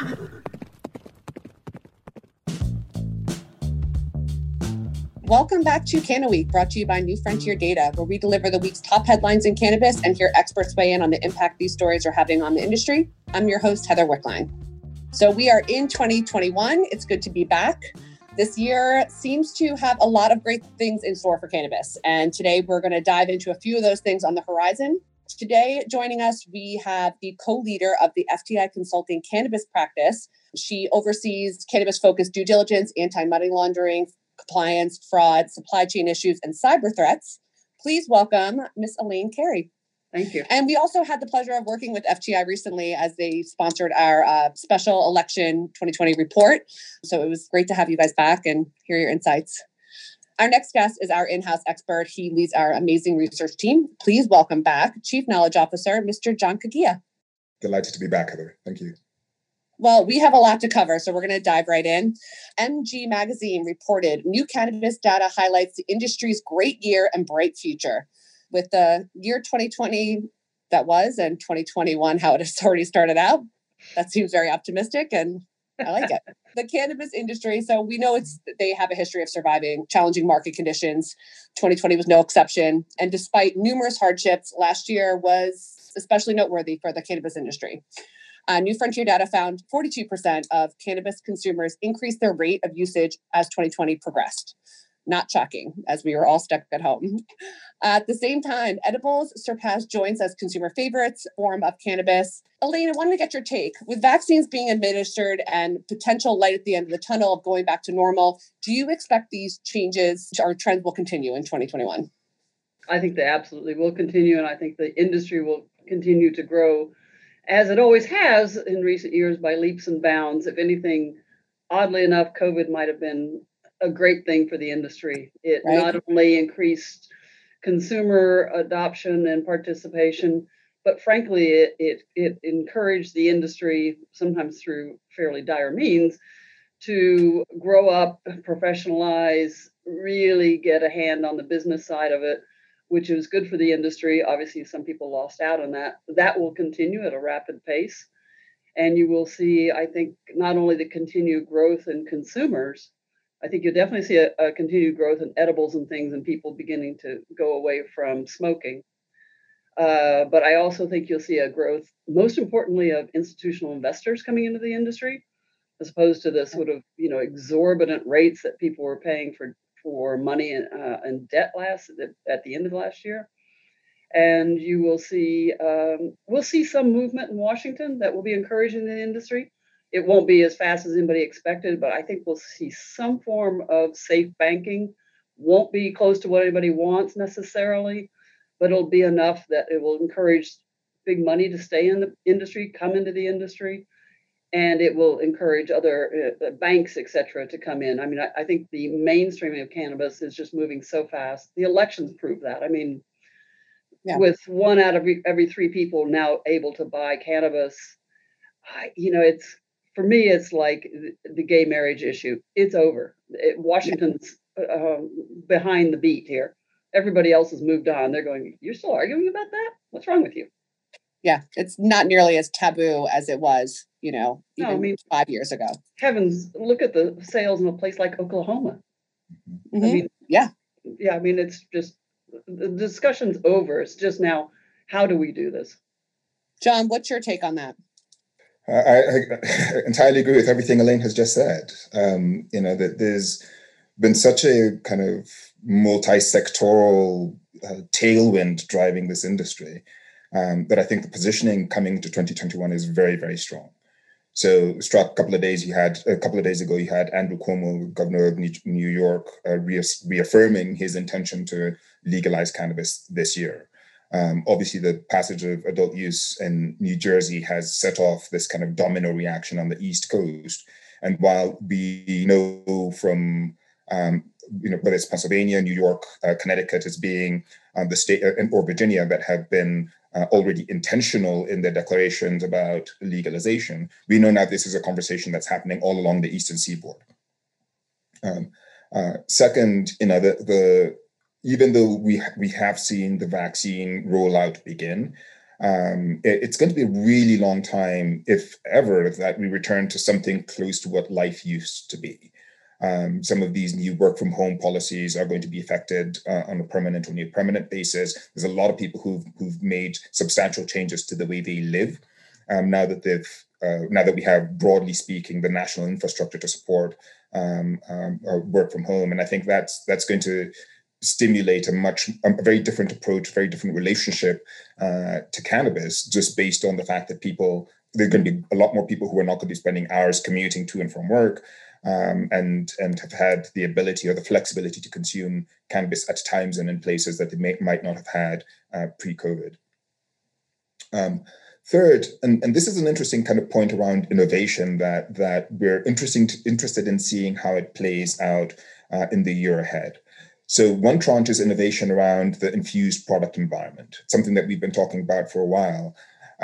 Welcome back to Canna Week, brought to you by New Frontier Data, where we deliver the week's top headlines in cannabis and hear experts weigh in on the impact these stories are having on the industry. I'm your host, Heather Wickline. So we are in 2021. It's good to be back. This year seems to have a lot of great things in store for cannabis. And today we're going to dive into a few of those things on the horizon. Today, joining us, we have the co-leader of the FTI Consulting Cannabis Practice. She oversees cannabis-focused due diligence, anti-money laundering, compliance, fraud, supply chain issues, and cyber threats. Please welcome Ms. Elaine Carey. Thank you. And we also had the pleasure of working with FTI recently as they sponsored our special election 2020 report. So it was great to have you guys back and hear your insights. Our next guest is our in-house expert. He leads our amazing research team. Please welcome back Chief Knowledge Officer, Mr. John Kagia. Delighted to be back, Heather. Thank you. Well, we have a lot to cover, so we're going to dive right in. MG Magazine reported new cannabis data highlights the industry's great year and bright future. With the year 2020 that was and 2021, how it has already started out, that seems very optimistic and I like it. The cannabis industry, so we know they have a history of surviving challenging market conditions. 2020 was no exception. And despite numerous hardships, last year was especially noteworthy for the cannabis industry. New Frontier data found 42% of cannabis consumers increased their rate of usage as 2020 progressed. Not shocking, as we were all stuck at home. At the same time, edibles surpassed joints as consumer favorites form of cannabis. Elaine, I wanted to get your take. With vaccines being administered and potential light at the end of the tunnel of going back to normal, do you expect these changes or trends will continue in 2021? I think they absolutely will continue, and I think the industry will continue to grow, as it always has in recent years, by leaps and bounds. If anything, oddly enough, COVID might have been a great thing for the industry. It not only increased consumer adoption and participation, but frankly, it encouraged the industry, sometimes through fairly dire means, to grow up, professionalize, really get a hand on the business side of it, which is good for the industry. Obviously, some people lost out on that. That will continue at a rapid pace. And you will see, I think, not only the continued growth in consumers, I think you'll definitely see a continued growth in edibles and things and people beginning to go away from smoking. But I also think you'll see a growth, most importantly, of institutional investors coming into the industry, as opposed to the sort of, exorbitant rates that people were paying for money and debt at the end of last year. And you will see, we'll see some movement in Washington that will be encouraging the industry. It won't be as fast as anybody expected, but I think we'll see some form of safe banking. Won't be close to what anybody wants necessarily, but it'll be enough that it will encourage big money to stay in the industry, come into the industry, and it will encourage other banks, et cetera, to come in. I mean, I think the mainstreaming of cannabis is just moving so fast. The elections prove that. I mean, with 1 out of every 3 people now able to buy cannabis, it's, for me, it's like the gay marriage issue. It's over. Washington's behind the beat here. Everybody else has moved on. They're going, you're still arguing about that? What's wrong with you? Yeah, it's not nearly as taboo as it was, even 5 years ago. Heavens, look at the sales in a place like Oklahoma. Mm-hmm. I mean, yeah, it's just, the discussion's over. It's just now, how do we do this? John, what's your take on that? I entirely agree with everything Elaine has just said. That there's been such a kind of multi-sectoral tailwind driving this industry that I think the positioning coming into 2021 is very, very strong. So, struck a couple of days ago, you had Andrew Cuomo, governor of New York, reaffirming his intention to legalize cannabis this year. Obviously, the passage of adult use in New Jersey has set off this kind of domino reaction on the East Coast. And while we know from, whether it's Pennsylvania, New York, Connecticut as being the state, or Virginia, that have been already intentional in their declarations about legalization, we know now this is a conversation that's happening all along the Eastern Seaboard. Second, even though we have seen the vaccine rollout begin, It's going to be a really long time, if ever, that we return to something close to what life used to be. Some of these new work from home policies are going to be affected on a permanent or near permanent basis. There's a lot of people who've made substantial changes to the way they live now that we have, broadly speaking, the national infrastructure to support work from home. And I think that's going to stimulate a very different approach, very different relationship to cannabis, just based on the fact that there are going to be a lot more people who are not going to be spending hours commuting to and from work, and have had the ability or the flexibility to consume cannabis at times and in places that they might not have had pre-COVID. Third, and this is an interesting kind of point around innovation that we're interested in seeing how it plays out in the year ahead. So one tranche is innovation around the infused product environment, something that we've been talking about for a while.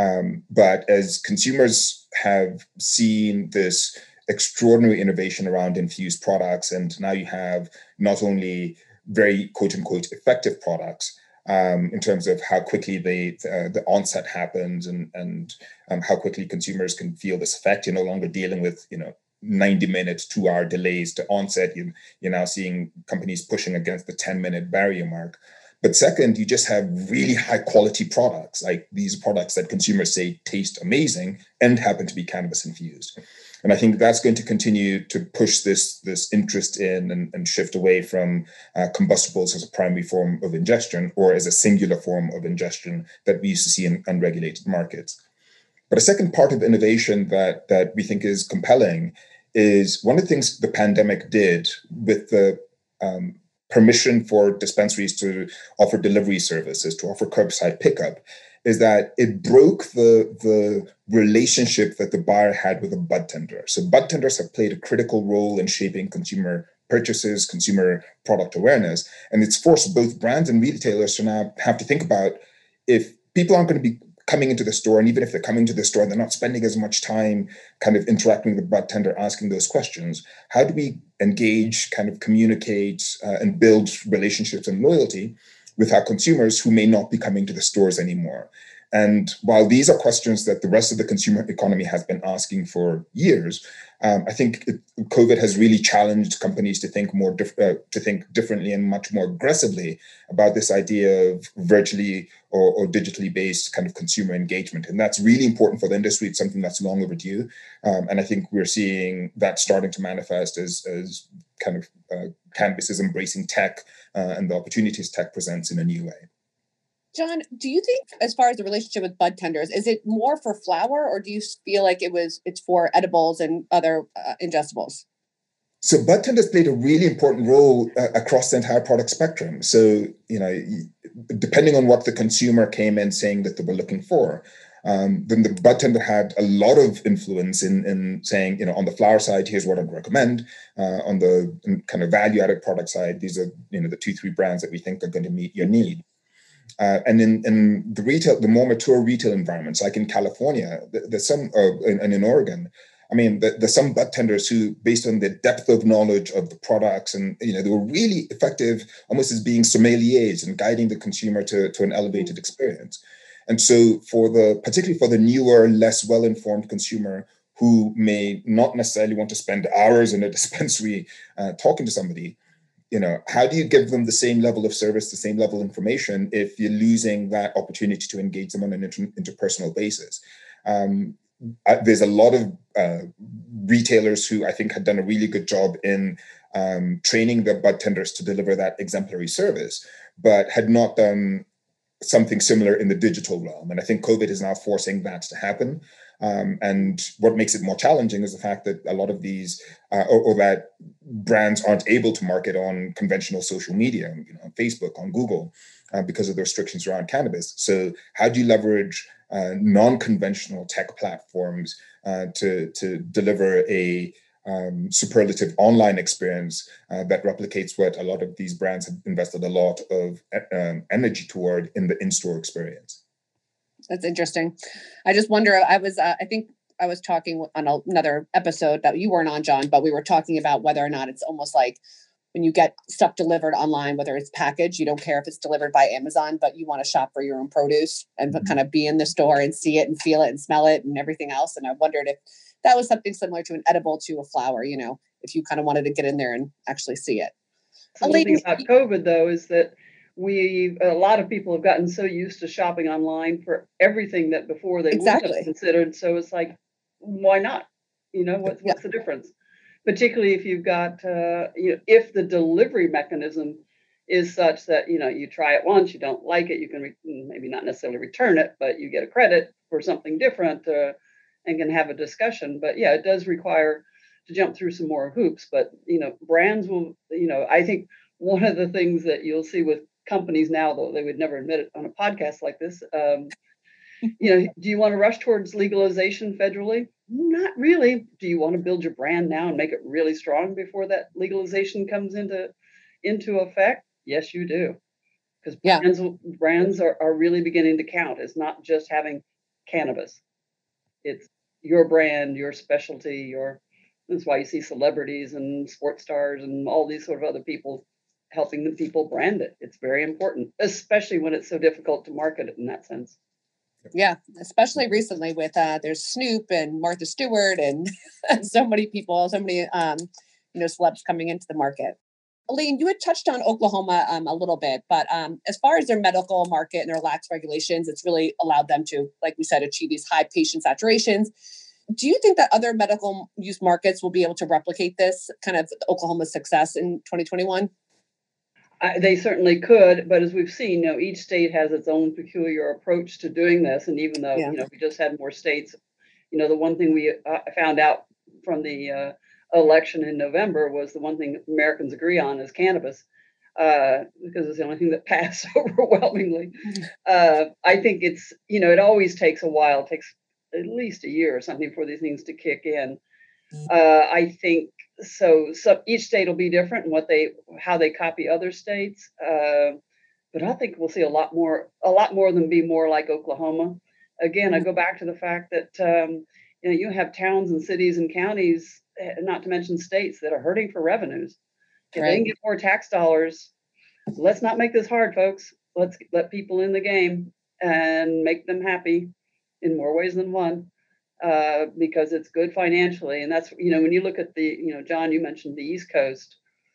But as consumers have seen this extraordinary innovation around infused products, and now you have not only very quote unquote effective products, in terms of how quickly the onset happens and how quickly consumers can feel this effect. You're no longer dealing with 90-minute, 2-hour delays to onset. You're now seeing companies pushing against the 10-minute barrier mark. But second, you just have really high quality products, like these products that consumers say taste amazing and happen to be cannabis infused. And I think that's going to continue to push this interest in and shift away from combustibles as a primary form of ingestion or as a singular form of ingestion that we used to see in unregulated markets. But a second part of innovation that we think is compelling is one of the things the pandemic did with the permission for dispensaries to offer delivery services, to offer curbside pickup, is that it broke the relationship that the buyer had with a bud tender. So bud tenders have played a critical role in shaping consumer purchases, consumer product awareness, and it's forced both brands and retailers to now have to think about, if people aren't going to be coming into the store, and even if they're coming to the store and they're not spending as much time kind of interacting with the bud tender, asking those questions, how do we engage, kind of communicate, and build relationships and loyalty with our consumers who may not be coming to the stores anymore? And while these are questions that the rest of the consumer economy has been asking for years, I think COVID has really challenged companies to think differently and much more aggressively about this idea of virtually or digitally based kind of consumer engagement. And that's really important for the industry. It's something that's long overdue. And I think we're seeing that starting to manifest as kind of cannabis is embracing tech and the opportunities tech presents in a new way. John, do you think, as far as the relationship with bud tenders, is it more for flower, or do you feel like it's for edibles and other ingestibles? So bud tenders played a really important role across the entire product spectrum. So, depending on what the consumer came in saying that they were looking for, then the bud tender had a lot of influence in saying, on the flower side, here's what I'd recommend. On the kind of value-added product side, these are, the 2-3 brands that we think are going to meet your need. And in the more mature retail environments, like in California, there's some, and in Oregon, there's some bud tenders who, based on the depth of knowledge of the products, and they were really effective, almost as being sommeliers and guiding the consumer to an elevated experience. And so, particularly for the newer, less well-informed consumer who may not necessarily want to spend hours in a dispensary talking to somebody, how do you give them the same level of service, the same level of information, if you're losing that opportunity to engage them on an interpersonal basis? There's a lot of retailers who I think had done a really good job in training their bud tenders to deliver that exemplary service, but had not done something similar in the digital realm. And I think COVID is now forcing that to happen. And what makes it more challenging is the fact that a lot of these, or that brands aren't able to market on conventional social media, on Facebook, on Google, because of the restrictions around cannabis. So how do you leverage non-conventional tech platforms to deliver a superlative online experience that replicates what a lot of these brands have invested a lot of energy toward in the in-store experience? That's interesting. I just wonder, I think I was talking on another episode that you weren't on, John, but we were talking about whether or not it's almost like when you get stuff delivered online, whether it's packaged, you don't care if it's delivered by Amazon, but you want to shop for your own produce and kind of be in the store and see it and feel it and smell it and everything else. And I wondered if that was something similar to an edible to a flower, if you kind of wanted to get in there and actually see it. So one thing about COVID, though, is that a lot of people have gotten so used to shopping online for everything that before they wouldn't have considered. So it's like, why not? What's the difference? Particularly if you've got, if the delivery mechanism is such that, you try it once, you don't like it, you can maybe not necessarily return it, but you get a credit for something different and can have a discussion. But yeah, it does require to jump through some more hoops. But, brands will, I think one of the things that you'll see with companies now, though they would never admit it on a podcast like this, do you want to rush towards legalization federally? Not really. Do you want to build your brand now and make it really strong before that legalization comes into effect? Yes, you do. Because brands are really beginning to count. It's not just having cannabis. It's your brand, your specialty, that's why you see celebrities and sports stars and all these sort of other people helping the people brand it. It's very important, especially when it's so difficult to market it in that sense. Yeah, especially recently with there's Snoop and Martha Stewart and so many people, so many celebs coming into the market. Elaine, you had touched on Oklahoma a little bit, but as far as their medical market and their lax regulations, it's really allowed them to, like we said, achieve these high patient saturations. Do you think that other medical use markets will be able to replicate this kind of Oklahoma's success in 2021? They certainly could, but as we've seen, each state has its own peculiar approach to doing this. And even though, we just had more states, the one thing we found out from the election in November was the one thing Americans agree on is cannabis, because it's the only thing that passed overwhelmingly. I think it's, it always takes a while. It takes at least a year or something for these things to kick in. I think so each state will be different in how they copy other states. But I think we'll see a lot more than be more like Oklahoma. Again, I go back to the fact that, you have towns and cities and counties, not to mention states, that are hurting for revenues. If they can get more tax dollars, let's not make this hard, folks. Let's let people in the game and make them happy in more ways than one. Because it's good financially. And that's, when you look at John, you mentioned the East Coast,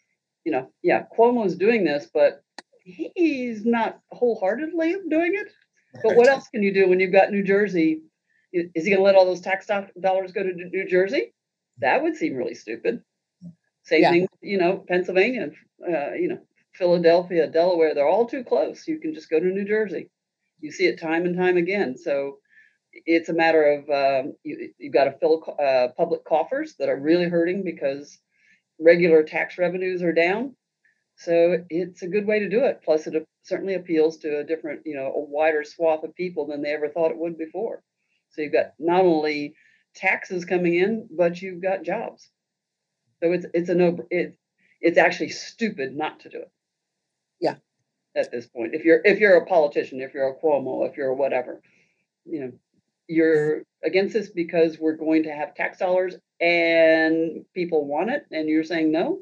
Cuomo's doing this, but he's not wholeheartedly doing it. But what else can you do when you've got New Jersey? Is he going to let all those tax dollars go to New Jersey? That would seem really stupid. Same thing, Pennsylvania, Philadelphia, Delaware, they're all too close. You can just go to New Jersey. You see it time and time again. So it's a matter of you've got to fill public coffers that are really hurting because regular tax revenues are down. So it's a good way to do it. Plus, it certainly appeals to a different, a wider swath of people than they ever thought it would before. So you've got not only taxes coming in, but you've got jobs. So it's actually stupid not to do it. Yeah. At this point, if you're a politician, if you're a Cuomo, if you're a whatever, you're against this because we're going to have tax dollars and people want it, and you're saying no.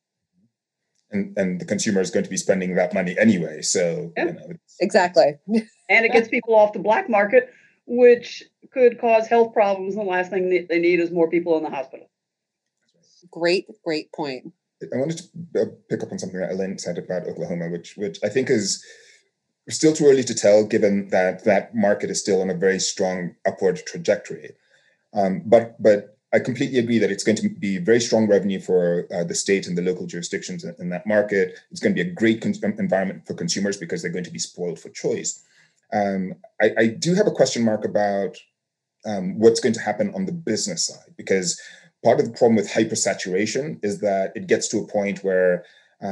And the consumer is going to be spending that money anyway. So exactly. And it gets people off the black market, which could cause health problems. And the last thing they need is more people in the hospital. Great point. I wanted to pick up on something that Elaine said about Oklahoma, which I think is still too early to tell, given that that market is still on a very strong upward trajectory. But I completely agree that it's going to be very strong revenue for the state and the local jurisdictions in that market. It's going to be a great environment for consumers because they're going to be spoiled for choice. I do have a question mark about what's going to happen on the business side, because part of the problem with hypersaturation is that it gets to a point where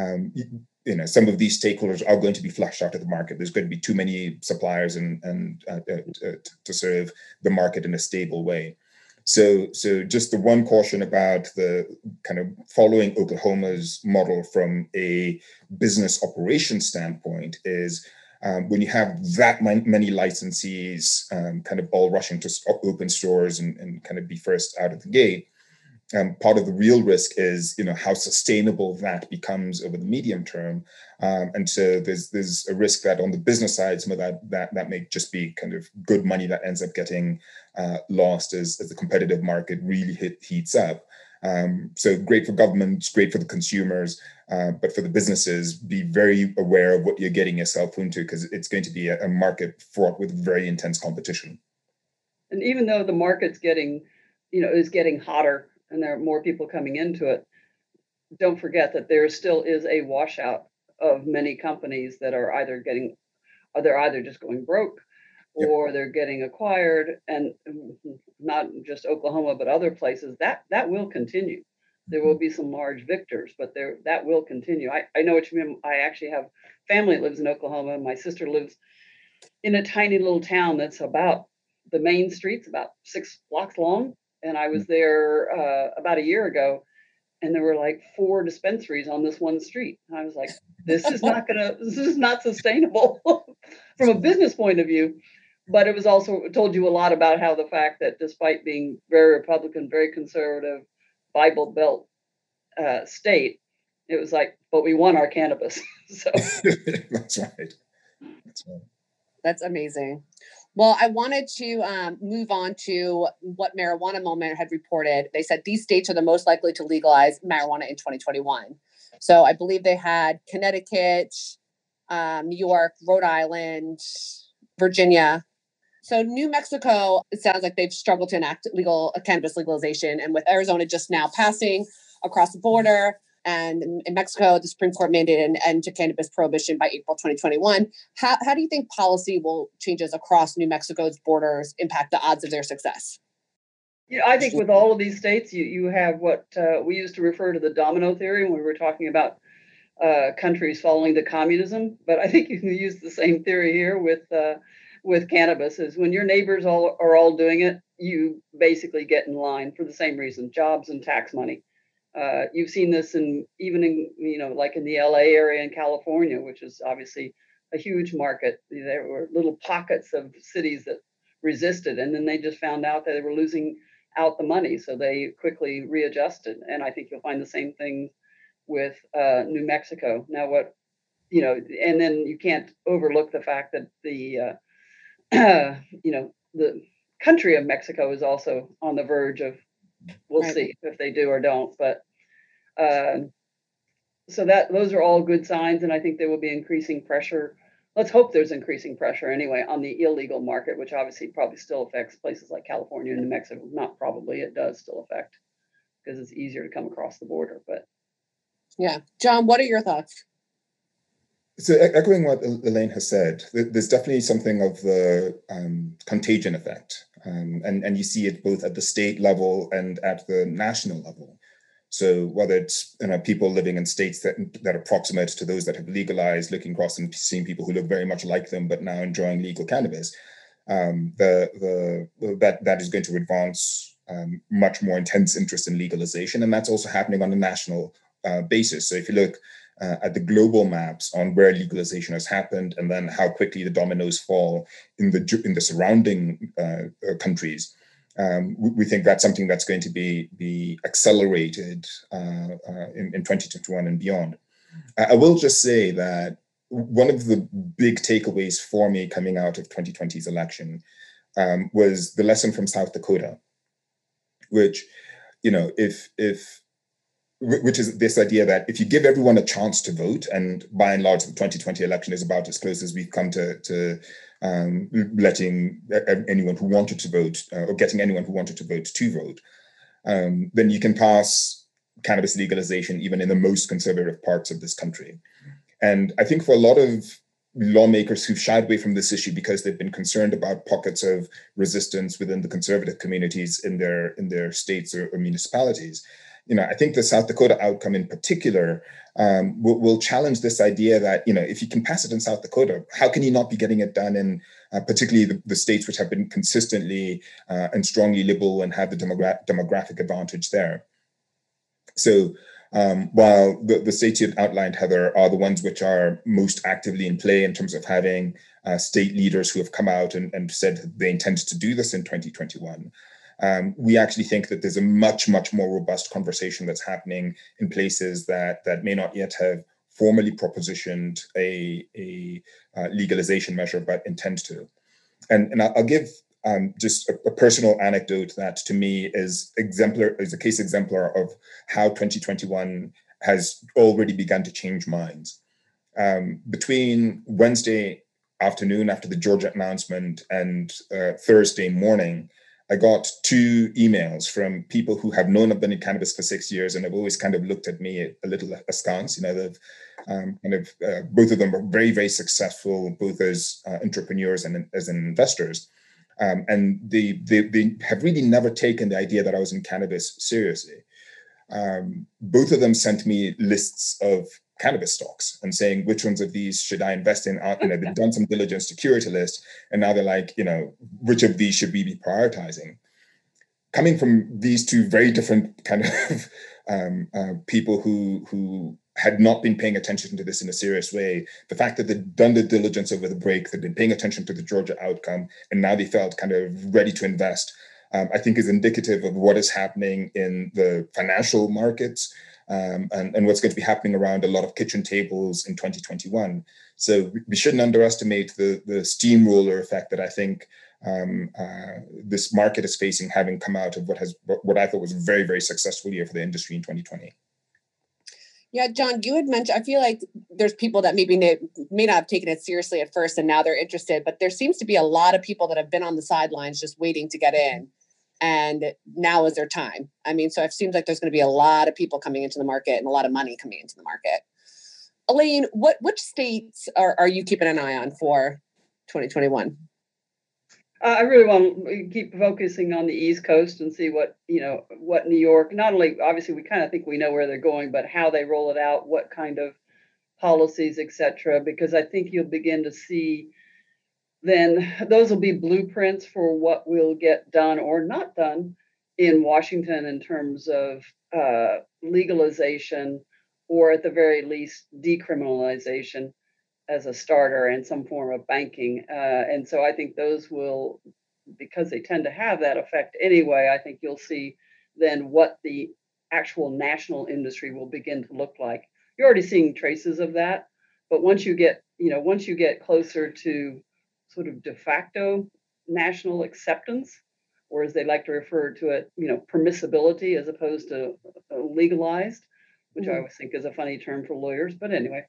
some of these stakeholders are going to be flushed out of the market. There's going to be too many suppliers and to serve the market in a stable way. So just the one caution about the kind of following Oklahoma's model from a business operation standpoint is when you have that many licensees kind of all rushing to open stores and kind of be first out of the gate, Part of the real risk is, how sustainable that becomes over the medium term. And so there's a risk that on the business side, some of that may just be kind of good money that ends up getting lost as the competitive market really heats up. So great for governments, great for the consumers, but for the businesses, be very aware of what you're getting yourself into, because it's going to be a market fraught with very intense competition. And even though the market's is getting hotter and there are more people coming into it, don't forget that there still is a washout of many companies that are they're either just going broke, or Yep. they're getting acquired, and not just Oklahoma, but other places. That will continue. There will be some large victors, but that will continue. I know what you mean. I actually have family that lives in Oklahoma. My sister lives in a tiny little town that's about the main street's about 6 blocks long. And I was there about a year ago, and there were like 4 dispensaries on this one street. And I was like, this is not sustainable from a business point of view. But it was also told you a lot about how the fact that despite being very Republican, very conservative, Bible Belt state, it was like, but we want our cannabis. So That's right. That's amazing. Well, I wanted to move on to what Marijuana Moment had reported. They said these states are the most likely to legalize marijuana in 2021. So I believe they had Connecticut, New York, Rhode Island, Virginia. So New Mexico, it sounds like they've struggled to enact cannabis legalization. And with Arizona just now passing across the border, and in Mexico, the Supreme Court mandated an end to cannabis prohibition by April 2021. How do you think policy changes across New Mexico's borders impact the odds of their success? I think with all of these states, you have what we used to refer to the domino theory when we were talking about countries falling to communism. But I think you can use the same theory here with cannabis. Is when your neighbors are all doing it, you basically get in line for the same reason: jobs and tax money. You've seen this even in like in the LA area in California, which is obviously a huge market. There were little pockets of cities that resisted, and then they just found out that they were losing out the money, so they quickly readjusted. And I think you'll find the same thing with New Mexico. Now, and then you can't overlook the fact that the the country of Mexico is also on the verge of. We'll right. see if they do or don't, but so those are all good signs, and I think there will be increasing pressure. Let's hope there's increasing pressure anyway on the illegal market, which obviously probably still affects places like California and New Mexico. Not probably, it does still affect because it's easier to come across the border. But yeah, John, what are your thoughts? So echoing what Elaine has said, there's definitely something of the contagion effect. And you see it both at the state level and at the national level. So whether it's people living in states that approximate to those that have legalized, looking across and seeing people who look very much like them, but now enjoying legal cannabis, that is going to advance much more intense interest in legalization. And that's also happening on a national basis. So if you look at the global maps on where legalization has happened, and then how quickly the dominoes fall in the surrounding countries, we think that's something that's going to be accelerated in 2021 and beyond. I will just say that one of the big takeaways for me coming out of 2020's election was the lesson from South Dakota, which which is this idea that if you give everyone a chance to vote, and by and large, the 2020 election is about as close as we've come to letting anyone who wanted to vote or getting anyone who wanted to vote, then you can pass cannabis legalization even in the most conservative parts of this country. And I think for a lot of lawmakers who've shied away from this issue because they've been concerned about pockets of resistance within the conservative communities in their states or municipalities, I think the South Dakota outcome in particular will challenge this idea that, if you can pass it in South Dakota, how can you not be getting it done in particularly the states which have been consistently and strongly liberal and have the demographic advantage there? So while the states you've outlined, Heather, are the ones which are most actively in play in terms of having state leaders who have come out and said they intend to do this in 2021, We actually think that there's a much, much more robust conversation that's happening in places that may not yet have formally propositioned a legalization measure, but intend to. And I'll give just a personal anecdote that to me is a case exemplar of how 2021 has already begun to change minds. Between Wednesday afternoon after the Georgia announcement and Thursday morning, I got 2 emails from people who have known I've been in cannabis for 6 years and have always kind of looked at me a little askance. They've both of them are very, very successful, both as entrepreneurs and as investors. And they have really never taken the idea that I was in cannabis seriously. Both of them sent me lists of cannabis stocks and saying, which ones of these should I invest in? They've done some diligence to curate a list. And now they're like, which of these should we be prioritizing? Coming from these 2 very different kind of people who had not been paying attention to this in a serious way, the fact that they'd done the diligence over the break, they'd been paying attention to the Georgia outcome, and now they felt kind of ready to invest, I think is indicative of what is happening in the financial markets and what's going to be happening around a lot of kitchen tables in 2021. So we shouldn't underestimate the steamroller effect that I think this market is facing, having come out of what I thought was a very, very successful year for the industry in 2020. Yeah, John, you had mentioned, I feel like there's people that maybe may not have taken it seriously at first and now they're interested, but there seems to be a lot of people that have been on the sidelines just waiting to get in. And now is their time. So it seems like there's going to be a lot of people coming into the market and a lot of money coming into the market. Elaine, which states are you keeping an eye on for 2021? I really want to keep focusing on the East Coast and see what New York, not only obviously we kind of think we know where they're going, but how they roll it out, what kind of policies, et cetera, because I think you'll begin to see then those will be blueprints for what will get done or not done in Washington in terms of legalization or at the very least decriminalization as a starter and some form of banking. And so I think those will, because they tend to have that effect anyway, I think you'll see then what the actual national industry will begin to look like. You're already seeing traces of that, but once you get closer to sort of de facto national acceptance, or as they like to refer to it, permissibility as opposed to legalized, which I always think is a funny term for lawyers, but anyway.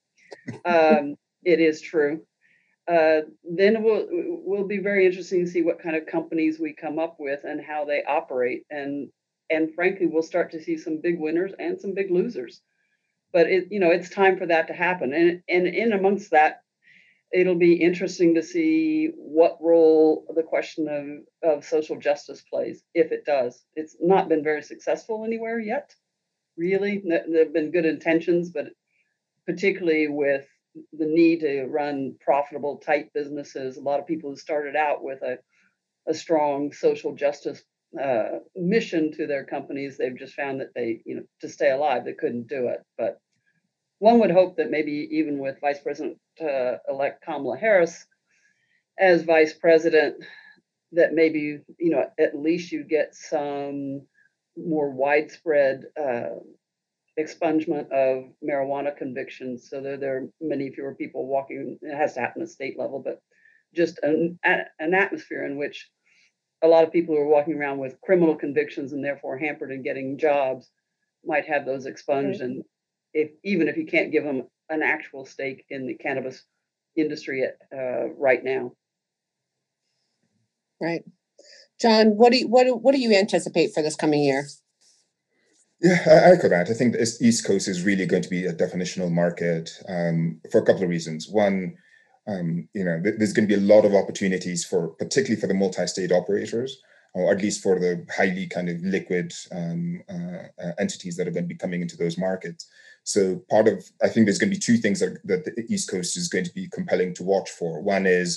It is true. Then will be very interesting to see what kind of companies we come up with and how they operate, and frankly, we'll start to see some big winners and some big losers. But it's time for that to happen, and in amongst that, it'll be interesting to see what role the question of social justice plays, if it does. It's not been very successful anywhere yet, really. There have been good intentions, but particularly with the need to run profitable, tight businesses. A lot of people who started out with a strong social justice mission to their companies, they've just found that they, to stay alive, they couldn't do it. But one would hope that maybe even with Vice President-elect Kamala Harris as Vice President, that maybe, at least you get some more widespread expungement of marijuana convictions, so there are many fewer people walking. It has to happen at state level, but just an atmosphere in which a lot of people who are walking around with criminal convictions and therefore hampered in getting jobs might have those expunged. Right. And even if you can't give them an actual stake in the cannabis industry right now. Right, John. What do you anticipate for this coming year? Yeah, I echo that. I think the East Coast is really going to be a definitional market for a couple of reasons. One, there's going to be a lot of opportunities particularly for the multi-state operators, or at least for the highly kind of liquid entities that are going to be coming into those markets. So I think there's going to be 2 things that the East Coast is going to be compelling to watch for. One is,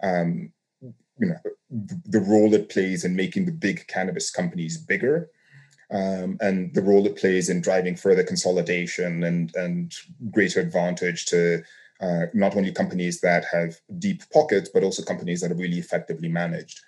the role it plays in making the big cannabis companies bigger. And the role it plays in driving further consolidation and greater advantage to not only companies that have deep pockets, but also companies that are really effectively managed.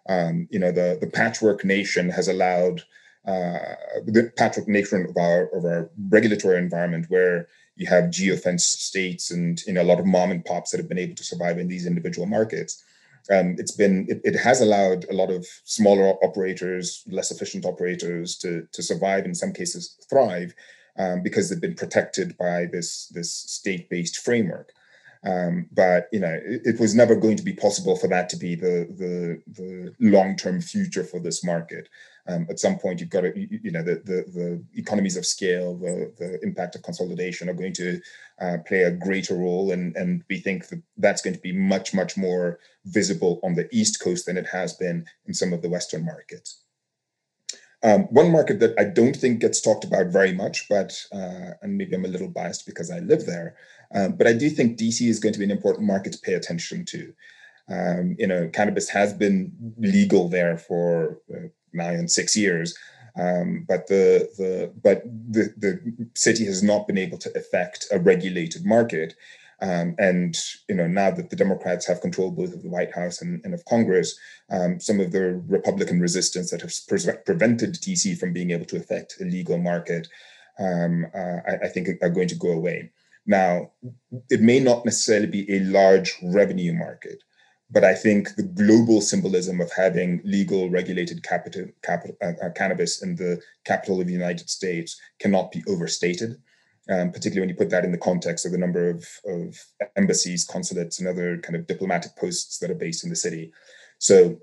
The patchwork nation has allowed the patchwork nation of our regulatory environment, where you have geofence states and a lot of mom and pops that have been able to survive in these individual markets. It has allowed a lot of smaller operators, less efficient operators, to survive, in some cases thrive, because they've been protected by this state-based framework. But it was never going to be possible for that to be the long-term future for this market. At some point, you've got to, the economies of scale, the impact of consolidation are going to play a greater role, and we think that that's going to be much, much more visible on the East Coast than it has been in some of the Western markets. One market that I don't think gets talked about very much, but and maybe I'm a little biased because I live there, but I do think DC is going to be an important market to pay attention to. Cannabis has been legal there for now in 6 years, but the city has not been able to effect a regulated market. And now that the Democrats have control both of the White House and of Congress, some of the Republican resistance that has prevented DC from being able to effect a legal market, I think are going to go away. Now, it may not necessarily be a large revenue market, but I think the global symbolism of having legal regulated cannabis in the capital of the United States cannot be overstated. Particularly when you put that in the context of the number of embassies, consulates, and other kind of diplomatic posts that are based in the city. So,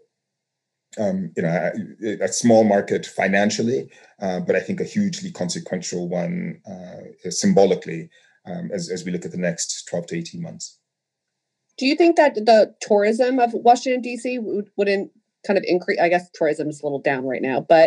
a small market financially, but I think a hugely consequential one symbolically as we look at the next 12 to 18 months. Do you think that the tourism of Washington, D.C. wouldn't kind of increase? I guess tourism is a little down right now, but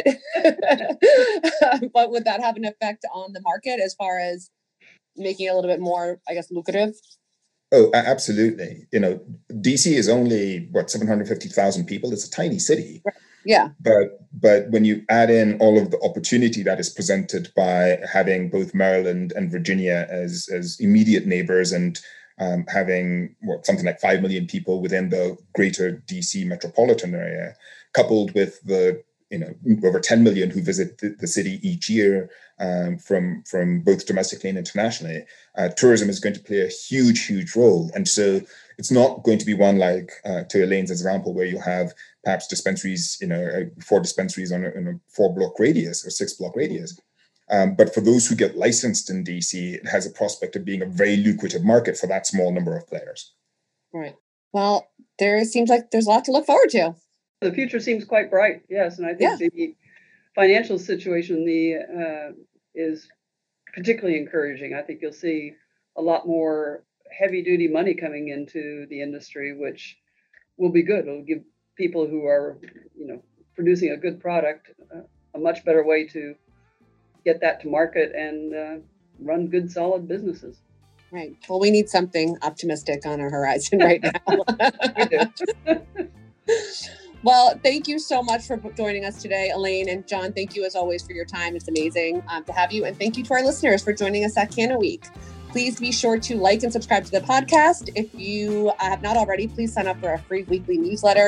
but would that have an effect on the market as far as making it a little bit more, I guess, lucrative? Oh, absolutely. DC is only 750,000 people. It's a tiny city. Right. Yeah. But when you add in all of the opportunity that is presented by having both Maryland and Virginia as immediate neighbors, and having something like 5 million people within the greater DC metropolitan area, coupled with the over 10 million who visit the city each year, from both domestically and internationally, tourism is going to play a huge role. And so it's not going to be one like, to Elaine's example, where you have perhaps dispensaries, 4 dispensaries on a 4-block radius or 6-block radius. But for those who get licensed in DC, it has a prospect of being a very lucrative market for that small number of players. Right. Well, there seems like there's a lot to look forward to. The future seems quite bright, yes, and I think the financial situation is particularly encouraging. I think you'll see a lot more heavy-duty money coming into the industry, which will be good. It'll give people who are, producing a good product a much better way to get that to market and run good, solid businesses. Right. Well, we need something optimistic on our horizon right now. We do. Well, thank you so much for joining us today, Elaine, and John. Thank you as always for your time. It's amazing to have you. And thank you to our listeners for joining us at Canna Week. Please be sure to like and subscribe to the podcast. If you have not already, please sign up for our free weekly newsletter,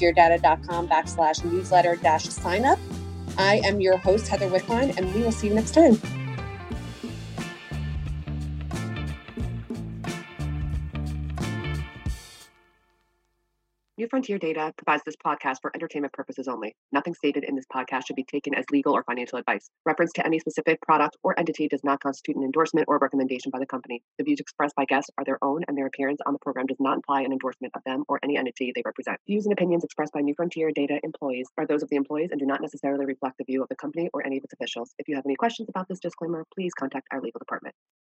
newfrontierdata.com/newsletter-sign up. I am your host, Heather Wickline, and we will see you next time. New Frontier Data provides this podcast for entertainment purposes only. Nothing stated in this podcast should be taken as legal or financial advice. Reference to any specific product or entity does not constitute an endorsement or recommendation by the company. The views expressed by guests are their own, and their appearance on the program does not imply an endorsement of them or any entity they represent. Views and opinions expressed by New Frontier Data employees are those of the employees and do not necessarily reflect the view of the company or any of its officials. If you have any questions about this disclaimer, please contact our legal department.